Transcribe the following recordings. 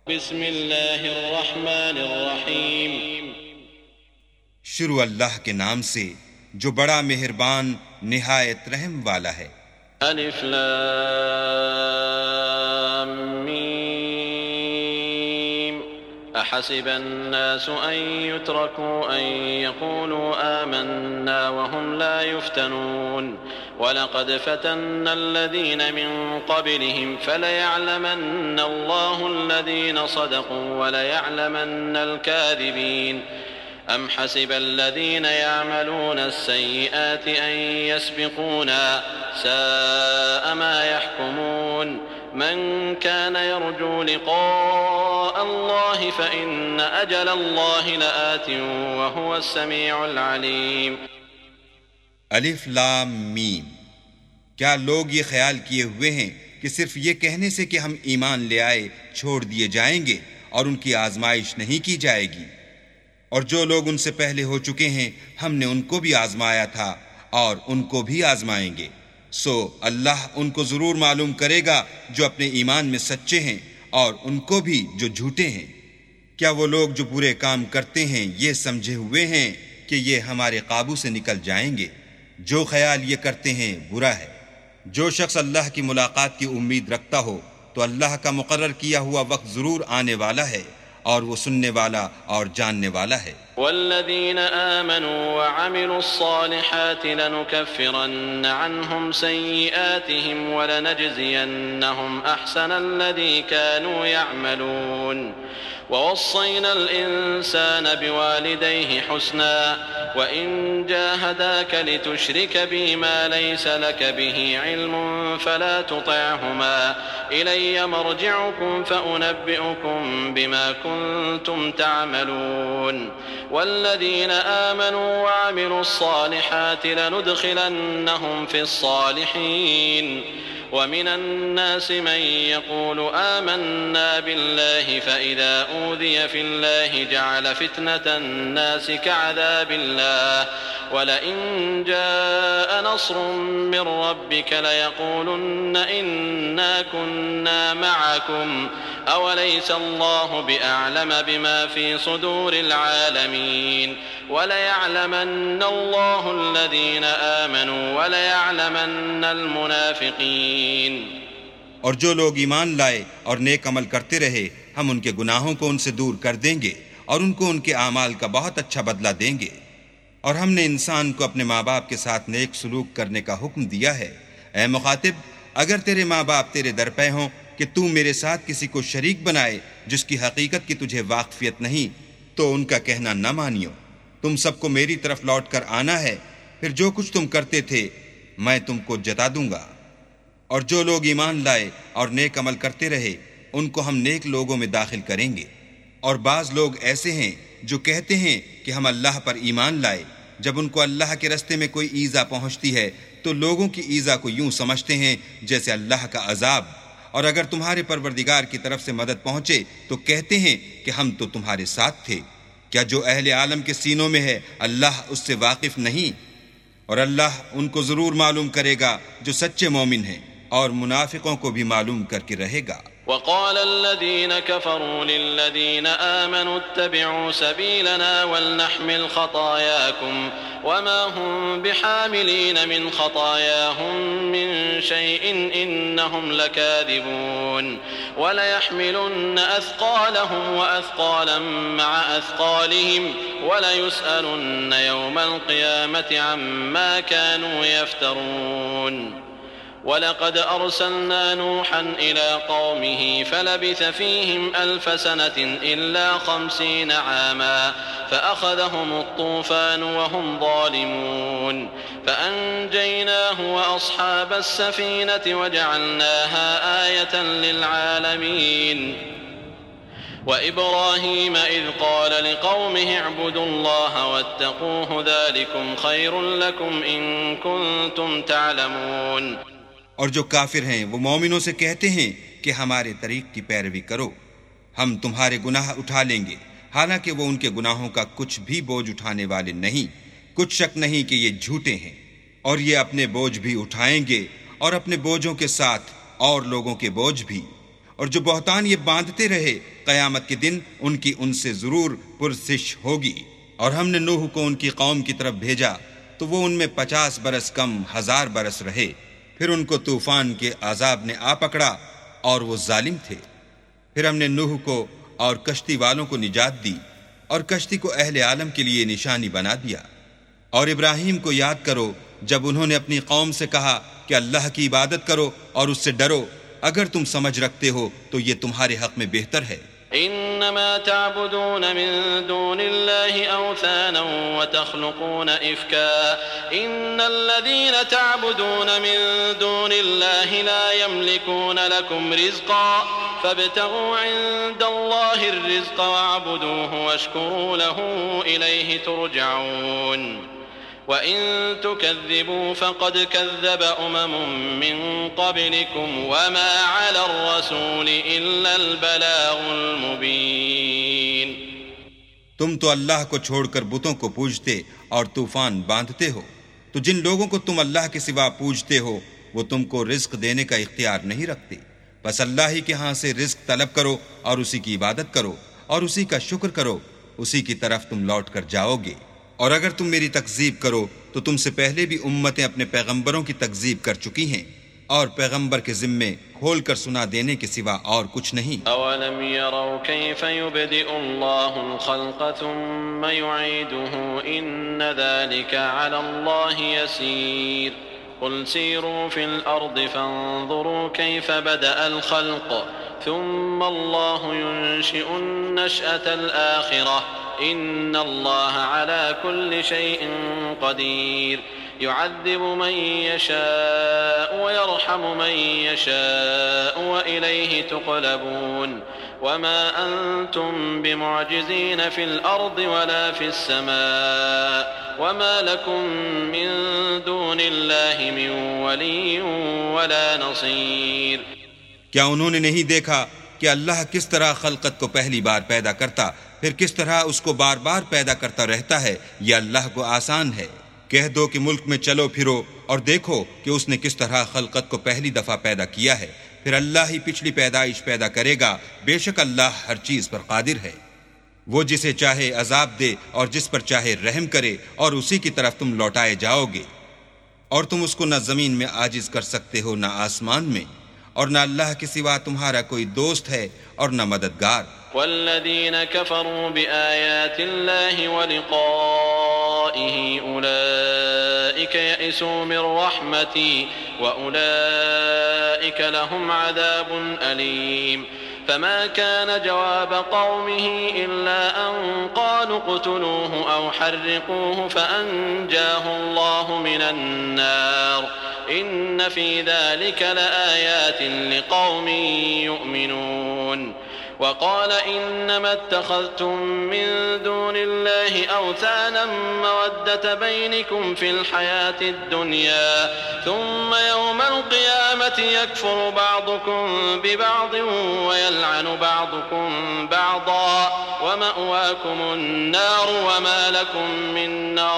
बिस्मिल्लाहिर्रहमानिर्रहीम। शुरू अल्लाह के नाम से जो बड़ा मेहरबान निहायत रहम वाला है। अलिफ लाम मीम। अहसिबन्नासु अन युत्रकू अन यक़ूलू आमन्ना वहुम ला युफ्तनून वलक़द फतन्ना अल्लज़ीन मिन क़ब्लिहिम फलयअलमन्ना अल्लाहु अल्लज़ीन सदक़ू वलयअलमन्ना अल-काज़िबीन। अम हसिबल्लज़ीन यअमलून अस्सय्यिआति अन यस्बिक़ूना साअ मा यहकुमून। मन कान यरजू लिक़ाअ अल्लाहि फ़इन्न अजल अल्लाहि लआतिन वहुवस समीउल अलीम। अलिफ लाम मीम। क्या लोग ये ख्याल किए हुए हैं कि सिर्फ ये कहने से कि हम ईमान ले आए छोड़ दिए जाएंगे और उनकी आजमाइश नहीं की जाएगी? और जो लोग उनसे पहले हो चुके हैं हमने उनको भी आजमाया था और उनको भी आजमाएंगे। सो अल्लाह उनको जरूर मालूम करेगा जो अपने ईमान में सच्चे हैं और उनको भी जो झूठे हैं। क्या वो लोग जो बुरे काम करते हैं ये समझे हुए हैं कि ये हमारे काबू से निकल जाएंगे? जो ख्याल ये करते हैं बुरा है। जो शख्स अल्लाह की मुलाकात की उम्मीद रखता हो तो अल्लाह का मुकर्रर किया हुआ वक्त जरूर आने वाला है और वो सुनने वाला और जानने वाला है। वल्लज़ीन आमनू व अमिलुस्सालिहाति लनुकफ्फिरन्न अन्हुम सय्यिआतिहिम व लनजज़ियन्नहुम अहसनल्लज़ी कानू यअमलून। ववस्सैना अल-इंसान बिवालिदैहि हुस्ना व इन जाहदाक लितुश्रिक बि मा लैस लक बिहि इल्मुन फला तुतिअहुमा इलय्य मर्जिउकुम फउनब्बिउकुम बिमा कुंतुम तअमलून। वल्लज़ीन आमनू व अमिलुस्सालिहाति लनुदखिलन्नहुम फिस्सालिहीन। वमिन अन्नास मन यक़ूलु आमन्ना बिल्लाहि फ़इज़ा ऊज़िय फ़िल्लाहि जअल फ़ित्नतन्नास कअज़ाबिल्लाह वलइन जाअ नस्रुम मिन रब्बिक लयक़ूलुन्न इन्ना कुन्ना मअकुम अवलैस अल्लाहु बिअअलम बिमा फ़ी सुदूरिल आलमीन वलयअलमन्न अल्लाहु अल्लज़ीन आमनू वलयअलमन्न अल-मुनाफ़िक़ीन। और जो लोग ईमान लाए और नेक अमल करते रहे हम उनके गुनाहों को उनसे दूर कर देंगे और उनको उनके आमाल का बहुत अच्छा बदला देंगे। और हमने इंसान को अपने माँ बाप के साथ नेक सलूक करने का हुक्म दिया है। ऐ मुखातिब, अगर तेरे माँ बाप तेरे दर पे हों कि तू मेरे साथ किसी को शरीक बनाए जिसकी हकीकत की तुझे वाकफियत नहीं तो उनका कहना न मानियो। तुम सबको मेरी तरफ लौट कर आना है, फिर जो कुछ तुम करते थे मैं तुमको जता दूंगा। और जो लोग ईमान लाए और नेक अमल करते रहे उनको हम नेक लोगों में दाखिल करेंगे। और बाज लोग ऐसे हैं जो कहते हैं कि हम अल्लाह पर ईमान लाए, जब उनको अल्लाह के रस्ते में कोई ईज़ा पहुंचती है तो लोगों की ईज़ा को यूं समझते हैं जैसे अल्लाह का अजाब। और अगर तुम्हारे परवरदिगार की तरफ से मदद पहुंचे तो कहते हैं कि हम तो तुम्हारे साथ थे। क्या जो अहले आलम के सीनों में है अल्लाह उससे वाकिफ नहीं? और अल्लाह उनको जरूर मालूम करेगा जो सच्चे मोमिन हैं और मुनाफिकों को भी मालूम करके रहेगा। वक़ाल अल्लज़ीन कफ़रू लिल्लज़ीन आमनू इत्तबिऊ सबीलना वलनहमिल ख़तायाकुम वमा हुम बिहामिलीन मिन ख़तायाहुम मिन शैइन इन्नहुम लकाज़िबून वलयहमिलुन्न अथक़ालहुम वअथक़ालन मअ अथक़ालिहिम वलयुसअलुन्न यौमल क़ियामति अम्मा कानू यफ्तरून। वलक़द अर्सलना नूहन इला क़ौमिही फलबिथ फ़ीहिम अल्फ़ सनतिन इल्ला 50 आमा फ़अख़ज़हुमुत्तूफ़ान वहुम ज़ालिमून फ़अन्जयनाहु वअस्हाबस्सफ़ीनति वजअलनाहा आयतन लिलआलमीन। वइब्राहीम इज़ क़ाल लिक़ौमिहि इअ्बुदुल्लाह वत्तक़ूहु ज़ालिकुम ख़ैरुल लकुम इन कुन्तुम तअलमून। और जो काफिर हैं वो मोमिनों से कहते हैं कि हमारे तरीक़ की पैरवी करो, हम तुम्हारे गुनाह उठा लेंगे, हालांकि वो उनके गुनाहों का कुछ भी बोझ उठाने वाले नहीं। कुछ शक नहीं कि ये झूठे हैं और ये अपने बोझ भी उठाएंगे और अपने बोझों के साथ और लोगों के बोझ भी। और जो बहतान ये बांधते रहे क़यामत के दिन उनकी उनसे ज़रूर पुरसिश होगी। और हमने नूह को उनकी कौम की तरफ भेजा तो वो उनमें 50 बरस कम 1000 बरस रहे। फिर उनको तूफान के अजाब ने आ पकड़ा और वो जालिम थे। फिर हमने नूह को और कश्ती वालों को निजात दी और कश्ती को अहले आलम के लिए निशानी बना दिया। और इब्राहीम को याद करो जब उन्होंने अपनी कौम से कहा कि अल्लाह की इबादत करो और उससे डरो, अगर तुम समझ रखते हो तो ये तुम्हारे हक में बेहतर है। इन्नमा ताबुदून मिन दूनिल्लाहि औसाना व तख्लुकून इफ्का इन्नल्लज़ीना ताबुदून मिन दूनिल्लाहि ला यमलिकून लकुम रिज़्क़ा फब्तगू इंदल्लाहिर रिज़्क़ वअबुदूहु वश्कुरू लहू इलैहि तुरजऊन वइन तुकज़्ज़िबू फ़क़द कज़्ज़ब उममुम मिन क़ब्लिकुम वमा अलर रसूल इल्लल बलागुल मुबीन। तुम तो अल्लाह को छोड़कर बुतों को पूजते और तूफान बांधते हो, तो जिन लोगों को तुम अल्लाह के सिवा पूजते हो वो तुमको रिज़्क़ देने का इख्तियार नहीं रखते। बस अल्लाह ही के यहाँ से रिज़्क़ तलब करो और उसी की इबादत करो और उसी का शुक्र करो, उसी की तरफ तुम लौट कर जाओगे। और अगर तुम मेरी तकज़ीब करो तो तुमसे पहले भी उम्मतें अपने पैगंबरों की तकज़ीब कर चुकी हैं और पैगंबर के ज़िम्मे खोल कर सुना देने के सिवा और कुछ नहीं। अवलम यरौ कैफ़ युबदिउल्लाहुल ख़ल्क़ थुम्मा युईदुहु इन्न ज़ालिका अलल्लाहि यसीर क़ुल सीरू फ़िल अर्ज़ि फ़न्ज़ुरू कैफ़ बदअल ख़ल्क़ थुम्मा अल्लाहु युनशिउन नशअतल आख़िरह इन्नल्लाह अला कुल्लि शैइन क़दीर युअज़्ज़िबु मन यशाअ व यरहमु मन यशाअ व इलैहि तुक़लबून वमा अंतुम बिमुअजिज़ीन फ़िल अर्ज़ि वला फ़िस समाअ वमा लकुम मिन दूनिल्लाहि मिन वलिय्यिन वला नसीर। क्या उन्होंने नहीं देखा कि अल्लाह किस तरह खल्कत को पहली बार पैदा करता फिर किस तरह उसको बार बार पैदा करता रहता है? यह अल्लाह को आसान है। कह दो कि मुल्क में चलो फिरो और देखो कि उसने किस तरह खल्कत को पहली दफा पैदा किया है, फिर अल्लाह ही पिछली पैदाइश पैदा करेगा। बेशक अल्लाह हर चीज पर कादिर है। वो जिसे चाहे अजाब दे और जिस पर चाहे रहम करे और उसी की तरफ तुम लौटाए जाओगे। और तुम उसको न जमीन में आजिज कर सकते हो न आसमान में, और न अल्लाह के सिवा तुम्हारा कोई दोस्त है और न मददगार। वल्लज़ीन कफ़रू बिआयातिल्लाहि व लिक़ाइहि उलाइका यअसू मिन रहमती व उलाइका लहुम अज़ाबुन अलीम। फमा कान जवाब कौमिही इल्ला अन क़ालू क़ुतलूहु औ हर्रिक़ूहु फ़अन्जाहु अल्लाहु मिनन नार इन्न फ़ी ज़ालिका लआयातिन लिक़ौमिन युमिनून। वक़ाल इन्नमा इत्तख़ज़्तुम मिन दूनिल्लाहि औसाना मवद्दत बैनिकुम फ़िल हयातिद दुनिया थुम्मा यौमल क़ियामति यकफ़ुरु बअदुकुम बिबअदिन व यलअनु बअदुकुम बअदा व मअवाकुमुन नार व मा लकुम मिन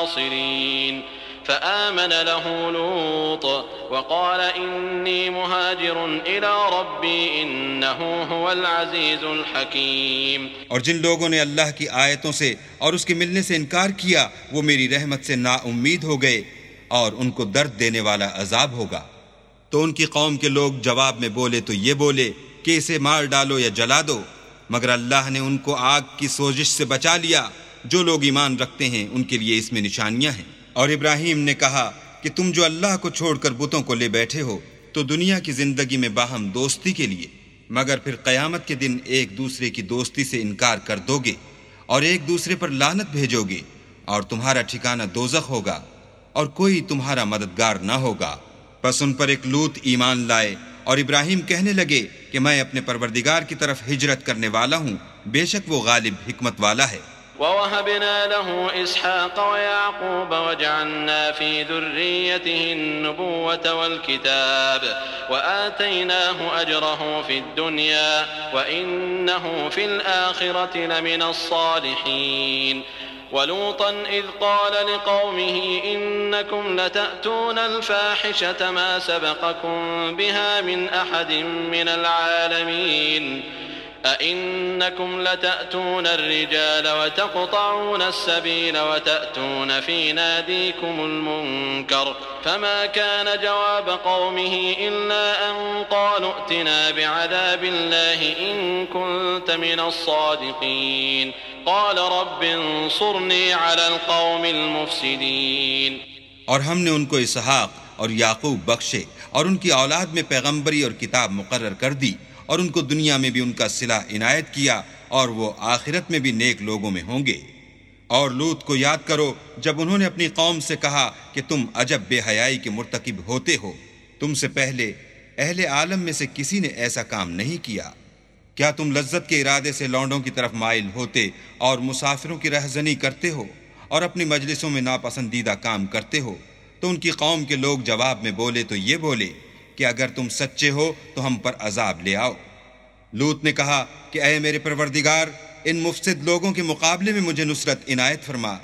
नासिरीन। फ़आमन लहू लूत वक़ाल इन्नी मुहाजिरुन इला रब्बी इन्नहु हुवल अज़ीज़ुल हकीम। और जिन लोगों ने अल्लाह की आयतों से और उसके मिलने से इनकार किया वो मेरी रहमत से नाउम्मीद हो गए और उनको दर्द देने वाला अजाब होगा। तो उनकी कौम के लोग जवाब में बोले तो ये बोले कि इसे मार डालो या जला दो, मगर अल्लाह ने उनको आग की सोजिश से बचा लिया। जो लोग ईमान रखते हैं उनके लिए इसमें निशानियां हैं। और इब्राहीम ने कहा कि तुम जो अल्लाह को छोड़कर बुतों को ले बैठे हो तो दुनिया की जिंदगी में बाहम दोस्ती के लिए, मगर फिर क़यामत के दिन एक दूसरे की दोस्ती से इनकार कर दोगे और एक दूसरे पर लानत भेजोगे और तुम्हारा ठिकाना दोज़ख होगा और कोई तुम्हारा मददगार न होगा। बस उन पर एक लूत ईमान लाए और इब्राहीम कहने लगे कि मैं अपने परवरदिगार की तरफ हिजरत करने वाला हूँ, बेशक वो गालिब हिकमत वाला है। ववहबना लहू इसहाक़ व याक़ूब वजअलना फ़ी ज़ुर्रिय्यतिहि अन्नुबुव्वत वल किताब व आतैनाहु अजरहु फ़िद दुनिया व इन्नहु फ़िल आख़िरति लमिनस सालिहीन। वलूतन इज़ क़ाल लिक़ौमिही इन्नकुम लतअतूनल फ़ाहिशत मा सबक़कुम बिहा मिन अहदिन मिनल आलमीन أئنكم لتأتون الرجال وتقطعون السبيل وتأتون في ناديكم المنكر فما كان جواب قومه إلا أن قالوا ائتنا بعذاب الله إن كنت من الصادقين قال رب انصرني على القوم المفسدين. और हमने उनको इसहाक और याकूब बख्शे और उनकी औलाद में पैगंबरी और किताब मुकर्रर कर दी और उनको दुनिया में भी उनका सिला इनायत किया और वो आखिरत में भी नेक लोगों में होंगे. और लूत को याद करो जब उन्होंने अपनी कौम से कहा कि तुम अजब बेहयाई के मुर्तकिब होते हो, तुमसे पहले अहले आलम में से किसी ने ऐसा काम नहीं किया. क्या तुम लज्जत के इरादे से लौंडों की तरफ माइल होते और मुसाफिरों की रहजनी करते हो और अपनी मजलिसों में नापसंदीदा काम करते हो? तो उनकी कौम के लोग जवाब में बोले तो ये बोले कि अगर तुम सच्चे हो तो हम पर अजाब ले आओ. लूत ने कहा कि ऐ मेरे परवरदिगार, इन मुफसिद लोगों के मुकाबले में मुझे नुसरत इनायत फरमा.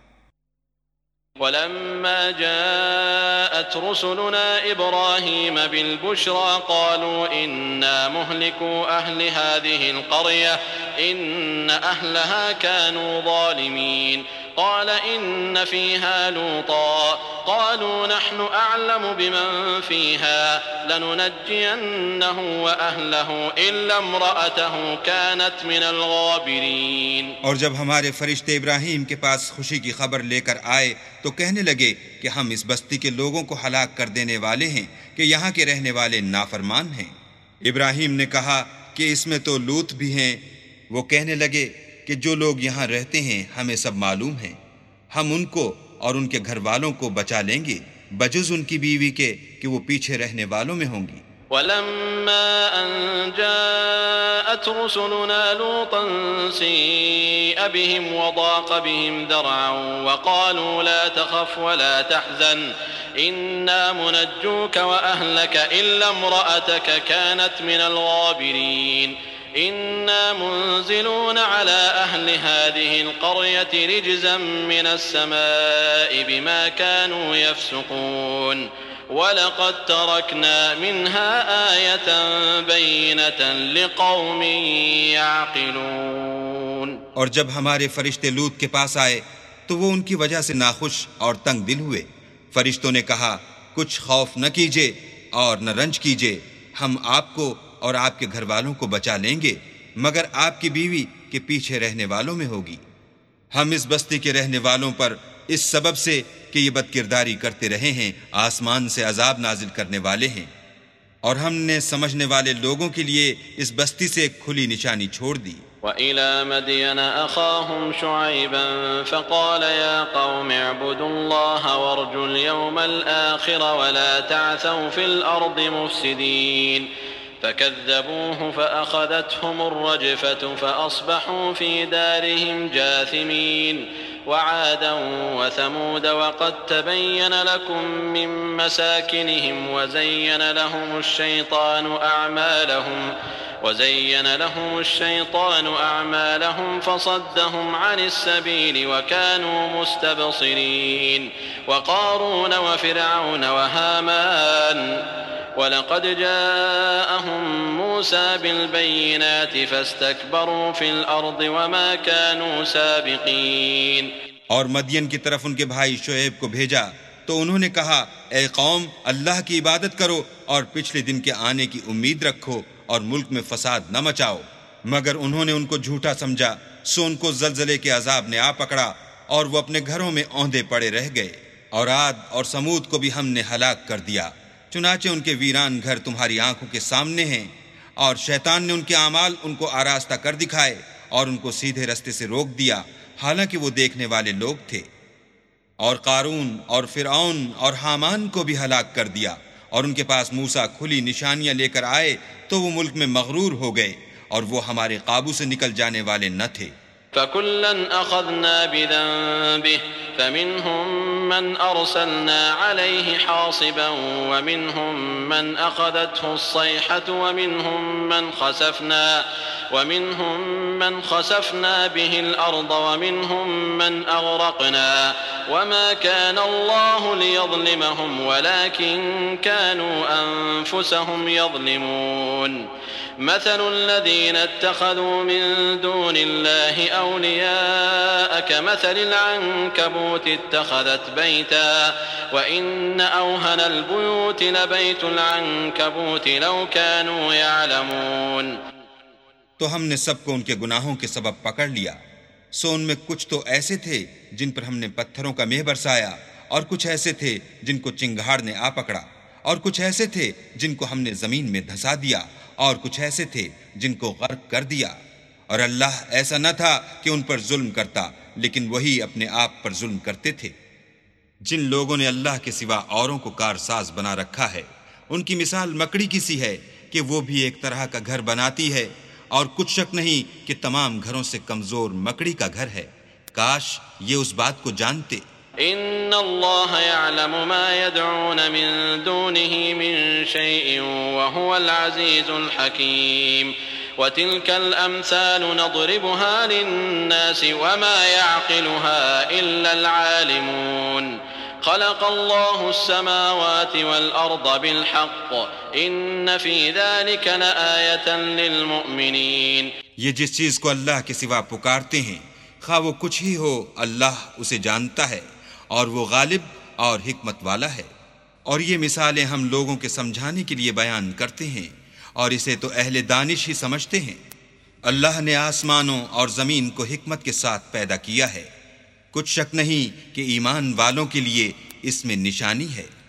वलम्मा जाअत रुसुलुना इब्राहीम बिलबुश्रा क़ालू इन्ना मुहलिकू अहलि हाज़िहिल क़र्या इन्न अहलहा कानू ज़ालिमीन क़ाल इन्न फ़ीहा लूता क़ालू नहनु अअलमु बिमन फ़ीहा लनुनज्जियन्नहु व अहलहु इल्ला इम्रअतहु कानत मिनल गाबिरीन. और जब हमारे फरिश्ते इब्राहीम के पास खुशी की खबर लेकर आए तो कहने लगे कि हम इस बस्ती के लोगों को हलाक कर देने वाले हैं कि यहाँ के रहने वाले नाफरमान हैं. इब्राहीम ने कहा कि इसमें तो लूत भी हैं. वो कहने लगे कि जो लोग यहाँ रहते हैं हमें सब मालूम है, हम उनको और उनके घर वालों को बचा लेंगे बजुज उनकी बीवी के कि वो पीछे रहने वालों में होंगी. वलम्मा अन जाअत रुसुलुना लूतन सीअ बिहिम वदाक़ बिहिम दरअन वक़ालू ला तख़फ़ वला तहज़न इन्ना मुनज्जूक व अहलक इल्ला इम्रअतक कानत मिनल गाबिरीन इन्ना मुनज़िलून अला अहलि हाज़िहिल क़र्यति रिज़्ज़न मिनस समाइ बिमा कानू यफ़्सुक़ून वलक़द तरकना मिन्हा आयतन बय्यिनतन लिक़ौमिन यअक़िलून. और जब हमारे फरिश्ते लूत के पास आए तो वो उनकी वजह से नाखुश और तंग दिल हुए. फरिश्तों ने कहा, कुछ खौफ न कीजिए और न रंज कीजिए, हम आपको और आपके घर वालों को बचा लेंगे मगर आपकी बीवी के पीछे रहने वालों में होगी. हम इस बस्ती के रहने वालों पर इस सबब से कि ये बदकिरदारी करते रहे हैं आसमान से अजाब नाजिल करने वाले हैं. और हमने समझने वाले लोगों के लिए इस बस्ती से एक खुली निशानी छोड़ दी. वइला मदयन अखाहुम शुअयबन फ़क़ाल या क़ौम अअ्बुदुल्लाह वरजुल यौमल आखिर वला तअसौ फ़िल अर्दि मुफ़्सिदीन फ़कज़्ज़बूहु फ़अख़ज़तहुम अर्रजफ़तु फ़अस्बहू फ़ी दारिहिम जाथिमीन वआदन वसमूद वक़द तबय्यन लकुम मिन मसाकिनिहिम वज़य्यन लहुम अश्शैतानु अअमालहुम फ़सद्दहुम अनिस्सबील वकानू मुस्तबसिरीन वक़ारून वफ़िरऔन वहामान वलक़द जाअहुम मूसा बिलबय्यिनात फ़स्तकबरू फ़िल अर्दि वमा कानू साबिक़ीन. और मदियन की तरफ उनके भाई शुएब को भेजा तो उन्होंने कहा, ए कौम, अल्लाह की इबादत करो और पिछले दिन के आने की उम्मीद रखो और मुल्क में फसाद न मचाओ. मगर उन्होंने उनको झूठा समझा, सो उनको ज़लज़ले के अजाब ने आ पकड़ा और वो अपने घरों में औंधे पड़े रह गए. और आद और समूद को भी हमने हलाक कर दिया, चुनाचे उनके वीरान घर तुम्हारी आंखों के सामने हैं. और शैतान ने उनके आमाल उनको आरास्ता कर दिखाए और उनको सीधे रास्ते से रोक दिया, हालांकि वो देखने वाले लोग थे. और कारून और फिरऔन और हामान को भी हलाक कर दिया. और उनके पास मूसा खुली निशानियां लेकर आए तो वो मुल्क में मगरूर हो गए और वो हमारे काबू से निकल जाने वाले न थे. फ़कुल्लन अख़ज़ना बिज़न्बिहि फ़मिन्हुम मन अरसलना अलैहि हासिबन वमिन्हुम मन अख़ज़तहु अस्सैहतु वमिन्हुम मन ख़सफ़ना बिहिल अर्द वमिन्हुम मन अग़रक़ना वमा कान अल्लाहु लियज़लिमहुम वलाकिन कानू अन्फुसहुम यज़लिमून. मसलुल्लज़ीना इत्तख़ज़ू मिन दूनिल्लाहि औलिया कमसलिल अन्कबूति इत्तख़ज़त बैता व इन्न औहनल बुयूति लबैतुल अन्कबूति लौ कानू यअलमून। तो हमने सबको उनके गुनाहों के सबब पकड़ लिया। सो उनमें कुछ तो ऐसे थे जिन पर हमने पत्थरों का मेह बरसाया, और कुछ ऐसे थे जिनको चिंगाड़ ने आ पकड़ा, और कुछ ऐसे थे जिनको हमने जमीन में धंसा दिया, और कुछ ऐसे थे जिनको गर्क कर दिया। और अल्लाह ऐसा न था कि उन पर जुल्म करता, लेकिन वही अपने आप पर जुल्म करते थे। जिन लोगों ने अल्लाह के सिवा औरों को कारसाज बना रखा है, उनकी मिसाल मकड़ी की सी है कि वो भी एक तरह का घर बनाती है, और कुछ शक नहीं कि तमाम घरों से कमजोर मकड़ी का घर है। काश ये उस बात को जानते। इन्नल्लाह यअलमु मा यदऊन मिन दूनिही मिन शैइन व हुवल अज़ीज़ुल हकीम व तिल्कल अम्सालु नज़रिबुहा लिन्नासि व मा यअक़िलुहा इल्लल आलिमून। ख़लक़ल्लाहुस समावाति वल अर्ज़ बिल हक़्क़ इन्न फ़ी ज़ालिक लआयतन लिल मुमिनीन। ये जिस चीज को अल्लाह के सिवा पुकारते हैं, खा वो कुछ ही हो, अल्लाह उसे जानता है, और वो गालिब और हिकमत वाला है। और ये मिसालें हम लोगों के समझाने के लिए बयान करते हैं, और इसे तो अहले दानिश ही समझते हैं। अल्लाह ने आसमानों और जमीन को हिकमत के साथ पैदा किया है। कुछ शक नहीं कि ईमान वालों के लिए इसमें निशानी है।